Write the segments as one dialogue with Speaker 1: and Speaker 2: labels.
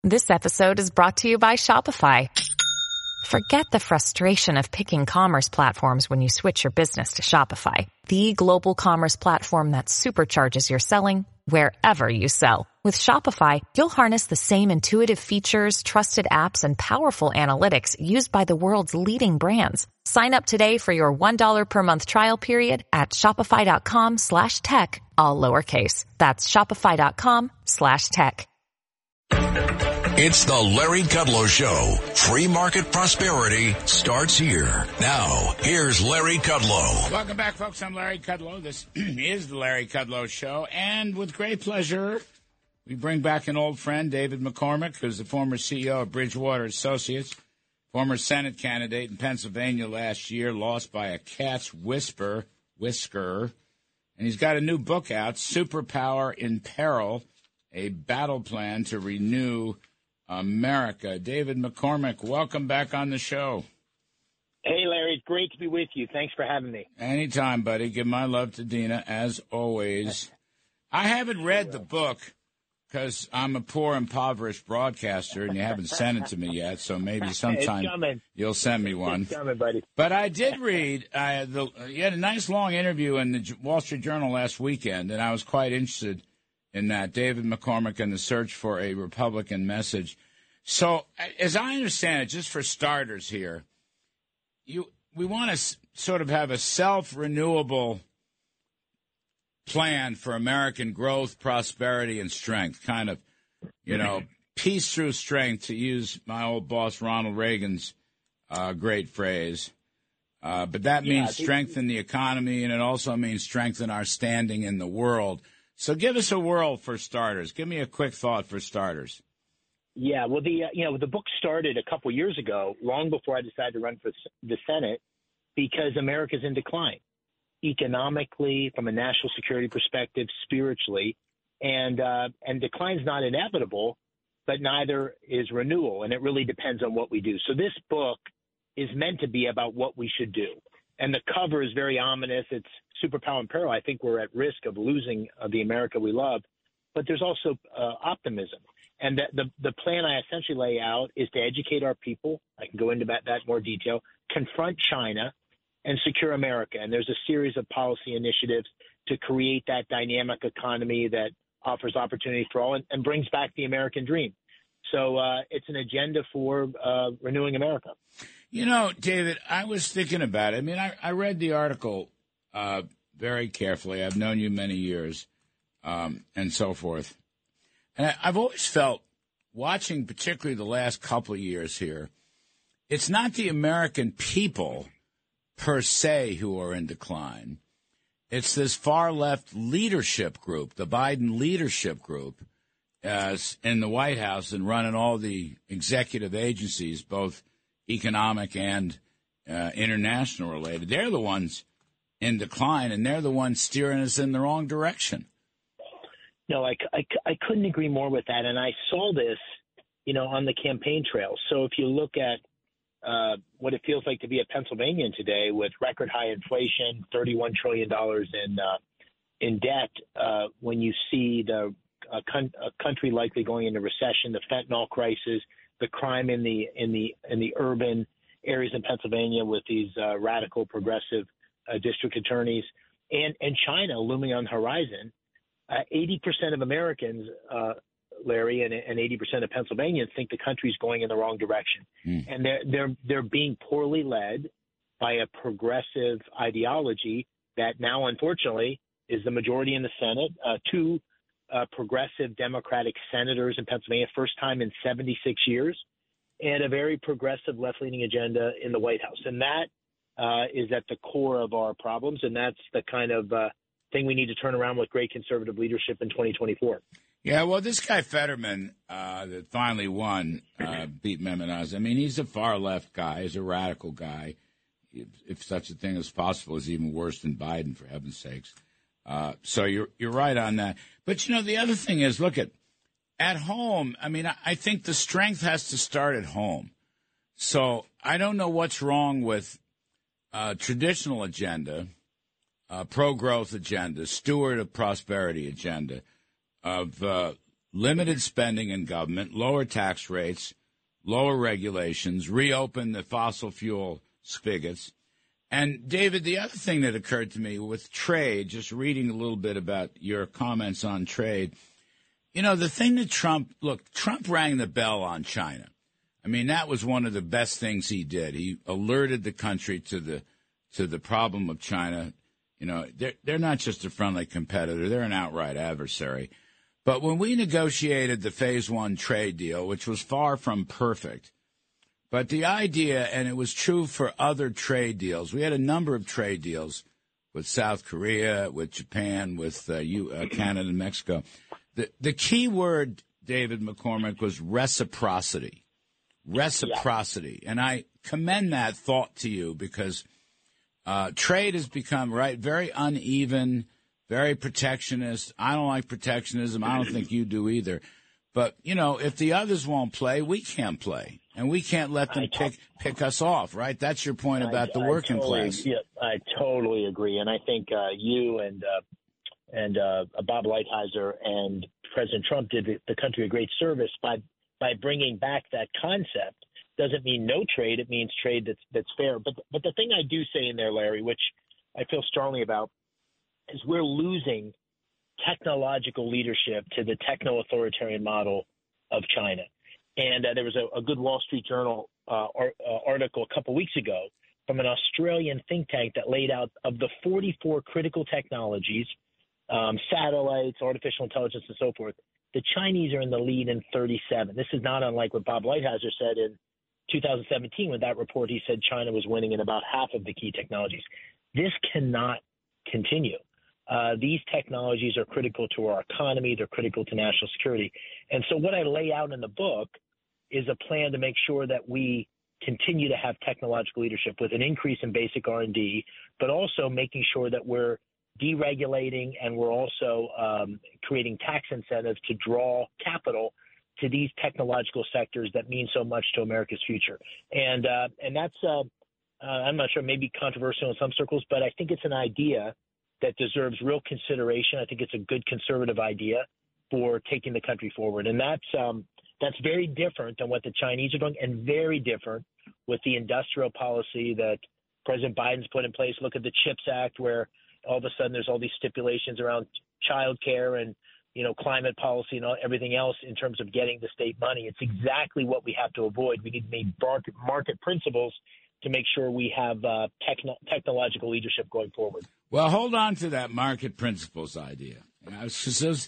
Speaker 1: This episode is brought to you by Shopify. Forget the frustration of picking commerce platforms when you switch your business to Shopify, the global commerce platform that supercharges your selling wherever you sell. With Shopify, you'll harness the same intuitive features, trusted apps, and powerful analytics used by the world's leading brands. Sign up today for your $1 per month trial period at shopify.com/tech, all lowercase. That's shopify.com/tech.
Speaker 2: It's the Larry Kudlow Show. Free market prosperity starts here. Now, here's Larry Kudlow.
Speaker 3: Welcome back, folks. I'm Larry Kudlow. This is the Larry Kudlow Show. And with great pleasure, we bring back an old friend, David McCormick, who's the former CEO of Bridgewater Associates, former Senate candidate in Pennsylvania last year, lost by a cat's whisker. And he's got a new book out, Superpower in Peril, a battle plan to renew America. David McCormick, welcome back on the show.
Speaker 4: Hey, Larry. It's great to be with you. Thanks for having me.
Speaker 3: Anytime, buddy. Give my love to Dina, as always. I haven't read the book because I'm a poor, impoverished broadcaster, and you haven't sent it to me yet, so maybe sometime you'll send me one.
Speaker 4: It's coming, buddy.
Speaker 3: But I did read, you had a nice long interview in the Wall Street Journal last weekend, and I was quite interested in that, David McCormick and the search for a Republican message. So, as I understand it, just for starters here, we want to sort of have a self-renewable plan for American growth, prosperity, and strength. Kind of, peace through strength, to use my old boss Ronald Reagan's great phrase. But that means strengthen the economy, and it also means strengthen our standing in the world. So give us a whirl for starters. Give me a quick thought for starters.
Speaker 4: Yeah, well, the book started a couple years ago, long before I decided to run for the Senate, because America's in decline, economically, from a national security perspective, spiritually, and decline's not inevitable, but neither is renewal, and it really depends on what we do. So this book is meant to be about what we should do, and the cover is very ominous. It's Superpower in Peril. I think we're at risk of losing the America we love, but there's also optimism. And the plan I essentially lay out is to educate our people. I can go into that more detail, confront China, and secure America. And there's a series of policy initiatives to create that dynamic economy that offers opportunity for all and brings back the American dream. So it's an agenda for renewing America.
Speaker 3: David, I was thinking about it. I mean, I read the article very carefully. I've known you many years and so forth. And I've always felt, watching particularly the last couple of years here, it's not the American people per se who are in decline. It's this far-left leadership group, the Biden leadership group, in the White House and running all the executive agencies, both economic and international related. They're the ones in decline, and they're the ones steering us in the wrong direction.
Speaker 4: No, I couldn't agree more with that. And I saw this, on the campaign trail. So if you look at what it feels like to be a Pennsylvanian today with record high inflation, $31 trillion in debt, when you see a country likely going into recession, the fentanyl crisis, the crime in the urban areas in Pennsylvania with these radical progressive district attorneys, and China looming on the horizon, 80% of Americans, Larry, and 80% of Pennsylvanians think the country's going in the wrong direction, and they're being poorly led by a progressive ideology that now, unfortunately, is the majority in the Senate. Two progressive Democratic senators in Pennsylvania, first time in 76 years, and a very progressive left-leaning agenda in the White House, and that is at the core of our problems, and that's the kind of thing we need to turn around with great conservative leadership in 2024.
Speaker 3: Yeah, well, this guy Fetterman that finally won, beat Memenaz. I mean, he's a far-left guy. He's a radical guy. If such a thing is possible, is even worse than Biden, for heaven's sakes. So you're right on that. But, the other thing is, look, at home, I mean, I think the strength has to start at home. So I don't know what's wrong with traditional agenda, pro-growth agenda, steward of prosperity agenda, of limited spending in government, lower tax rates, lower regulations, reopen the fossil fuel spigots. And, David, the other thing that occurred to me with trade, just reading a little bit about your comments on trade, you know, the thing that Trump rang the bell on China. I mean, that was one of the best things he did. He alerted the country to the problem of China. You know, they're not just a friendly competitor. They're an outright adversary. But when we negotiated the Phase 1 trade deal, which was far from perfect, but the idea, and it was true for other trade deals, we had a number of trade deals with South Korea, with Japan, with Canada and Mexico. The key word, David McCormick, was reciprocity. Reciprocity. Yeah. And I commend that thought to you because trade has become, very uneven, very protectionist. I don't like protectionism. I don't think you do either. But, you know, if the others won't play, we can't play. And we can't let them pick us off, right? That's your point about the working class.
Speaker 4: Yeah, I totally agree. And I think you and Bob Lighthizer and President Trump did the country a great service by bringing back that concept. Doesn't mean no trade. It means trade that's fair. But the thing I do say in there, Larry, which I feel strongly about, is we're losing technological leadership to the techno-authoritarian model of China. And there was a good Wall Street Journal article a couple weeks ago from an Australian think tank that laid out of the 44 critical technologies, satellites, artificial intelligence, and so forth, the Chinese are in the lead in 37. This is not unlike what Bob Lighthizer said in 2017 with that report. He said China was winning in about half of the key technologies. This cannot continue. These technologies are critical to our economy. They're critical to national security. And so what I lay out in the book is a plan to make sure that we continue to have technological leadership with an increase in basic R&D, but also making sure that we're deregulating and we're also creating tax incentives to draw capital to these technological sectors that mean so much to America's future. And that's, I'm not sure, maybe controversial in some circles, but I think it's an idea that deserves real consideration. I think it's a good conservative idea for taking the country forward. And that's very different than what the Chinese are doing and very different with the industrial policy that President Biden's put in place. Look at the CHIPS Act, where all of a sudden there's all these stipulations around child care and, you know, climate policy and everything else in terms of getting the state money. It's exactly what we have to avoid. We need to make market principles to make sure we have technological leadership going forward.
Speaker 3: Well, hold on to that market principles idea. Those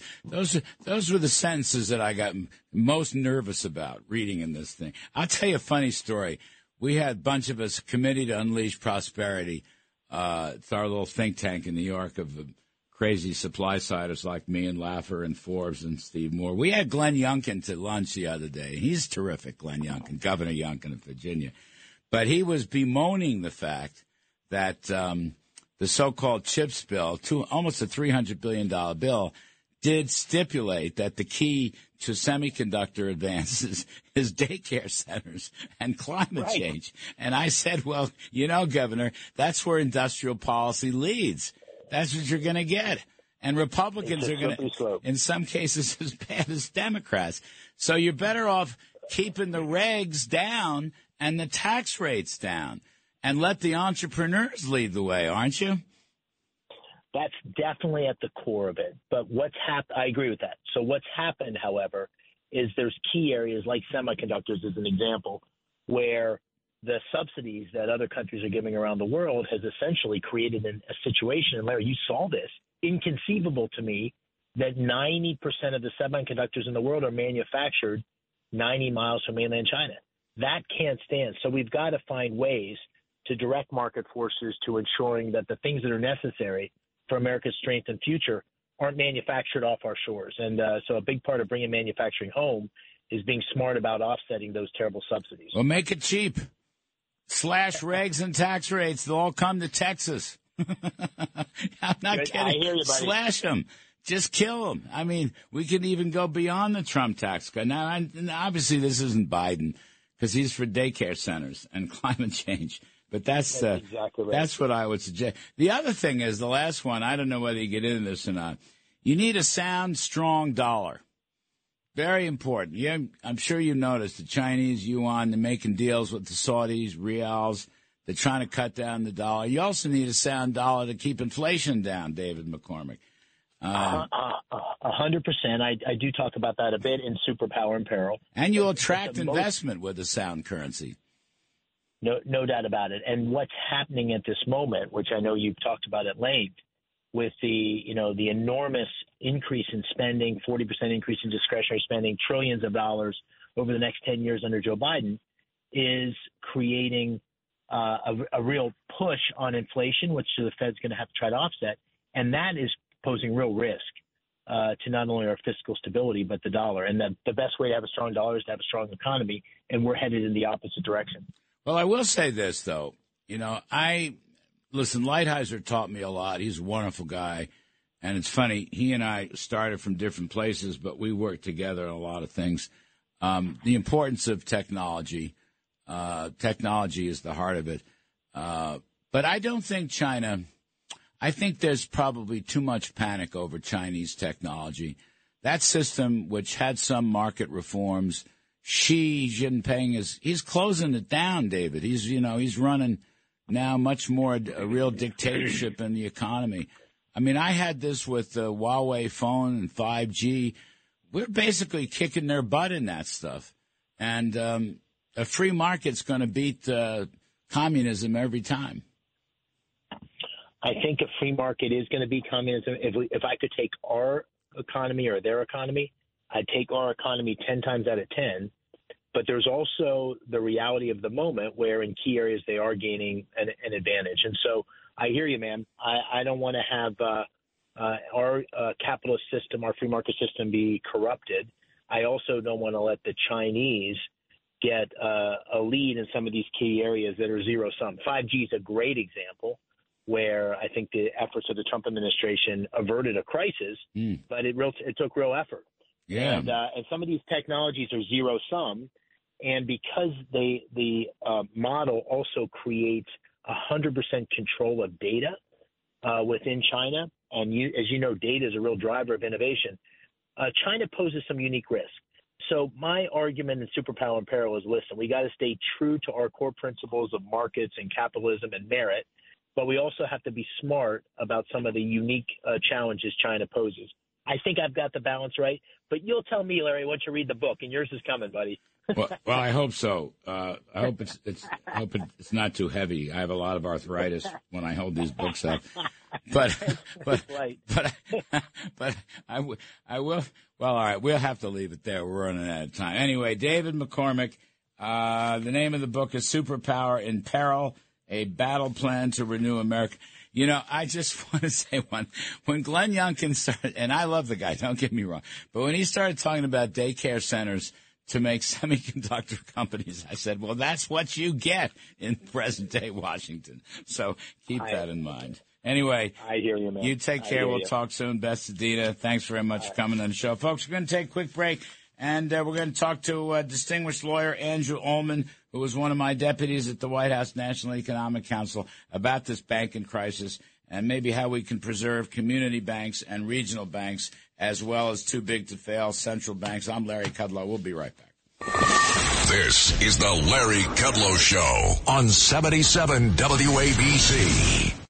Speaker 3: were the sentences that I got most nervous about reading in this thing. I'll tell you a funny story. We had a bunch of us, Committee to Unleash Prosperity. It's our little think tank in New York of crazy supply-siders like me and Laffer and Forbes and Steve Moore. We had Glenn Youngkin to lunch the other day. He's terrific, Glenn Youngkin, Governor Youngkin of Virginia. But he was bemoaning the fact that the so-called CHIPS bill, almost a $300 billion bill, did stipulate that the key to semiconductor advances is daycare centers and climate change. And I said, well, you know, Governor, that's where industrial policy leads. That's what you're going to get. And Republicans are going to, in some cases, as bad as Democrats. So you're better off keeping the regs down and the tax rates down and let the entrepreneurs lead the way, aren't you?
Speaker 4: That's definitely at the core of it. But what's happened, I agree with that. So what's happened, however, is there's key areas like semiconductors as an example, where the subsidies that other countries are giving around the world has essentially created a situation, and Larry, you saw this, inconceivable to me, that 90% of the semiconductors in the world are manufactured 90 miles from mainland China. That can't stand. So we've got to find ways to direct market forces to ensuring that the things that are necessary for America's strength and future aren't manufactured off our shores. And so a big part of bringing manufacturing home is being smart about offsetting those terrible subsidies.
Speaker 3: Well, make it cheap. Slash regs and tax rates. They'll all come to Texas. I'm not kidding.
Speaker 4: I hear you, buddy.
Speaker 3: Slash them. Just kill them. I mean, we could even go beyond the Trump tax cut. Now, obviously, this isn't Biden because he's for daycare centers and climate change. But that's
Speaker 4: exactly right.
Speaker 3: That's what I would suggest. The other thing is, the last one, I don't know whether you get into this or not, you need a sound, strong dollar. Very important. Yeah, I'm sure you noticed the Chinese yuan, they're making deals with the Saudis, reals. They're trying to cut down the dollar. You also need a sound dollar to keep inflation down, David McCormick.
Speaker 4: 100%. I do talk about that a bit in Superpower in Peril.
Speaker 3: And you'll attract investment with a sound currency.
Speaker 4: No doubt about it. And what's happening at this moment, which I know you've talked about at length, with the enormous increase in spending, 40% increase in discretionary spending, trillions of dollars over the next 10 years under Joe Biden, is creating a real push on inflation, which the Fed's going to have to try to offset. And that is posing real risk to not only our fiscal stability, but the dollar. And the best way to have a strong dollar is to have a strong economy, and we're headed in the opposite direction.
Speaker 3: Well, I will say this, though. Listen, Lighthizer taught me a lot. He's a wonderful guy. And it's funny, he and I started from different places, but we worked together on a lot of things. The importance of technology. Technology is the heart of it. But I don't think China, I think there's probably too much panic over Chinese technology. That system, which had some market reforms, Xi Jinping he's closing it down, David. He's running now much more a real dictatorship in the economy. I mean, I had this with the Huawei phone and 5G. We're basically kicking their butt in that stuff. And a free market's going to beat communism every time.
Speaker 4: I think a free market is going to beat communism. If I could take our economy or their economy, I'd take our economy 10 times out of 10. But there's also the reality of the moment where in key areas they are gaining an advantage. And so I hear you, man. I don't want to have our capitalist system, our free market system be corrupted. I also don't want to let the Chinese get a lead in some of these key areas that are zero-sum. 5G is a great example where I think the efforts of the Trump administration averted a crisis, but it took real effort.
Speaker 3: Yeah.
Speaker 4: And some of these technologies are zero-sum, and because the model also creates 100% control of data within China, and as you know, data is a real driver of innovation, China poses some unique risk. So my argument in Superpower in Peril is, listen, we got to stay true to our core principles of markets and capitalism and merit, but we also have to be smart about some of the unique challenges China poses. I think I've got the balance right, but you'll tell me, Larry, once you read the book, and yours is coming, buddy.
Speaker 3: Well, I hope so. I hope it's not too heavy. I have a lot of arthritis when I hold these books up, but I will. Well, all right, we'll have to leave it there. We're running out of time. Anyway, David McCormick. The name of the book is Superpower in Peril: A Battle Plan to Renew America. You know, I just want to say when Glenn Youngkin started, and I love the guy, don't get me wrong, but when he started talking about daycare centers to make semiconductor companies, I said, well, that's what you get in present-day Washington. So keep that in mind. Anyway,
Speaker 4: I hear you, man.
Speaker 3: You take care. We'll talk soon. Best, Adina. Thanks very much for coming on the show. Folks, we're going to take a quick break, and we're going to talk to distinguished lawyer Andrew Ullman, who was one of my deputies at the White House National Economic Council, about this banking crisis and maybe how we can preserve community banks and regional banks as well as too big to fail central banks. I'm Larry Kudlow. We'll be right back.
Speaker 2: This is the Larry Kudlow Show on 77 WABC.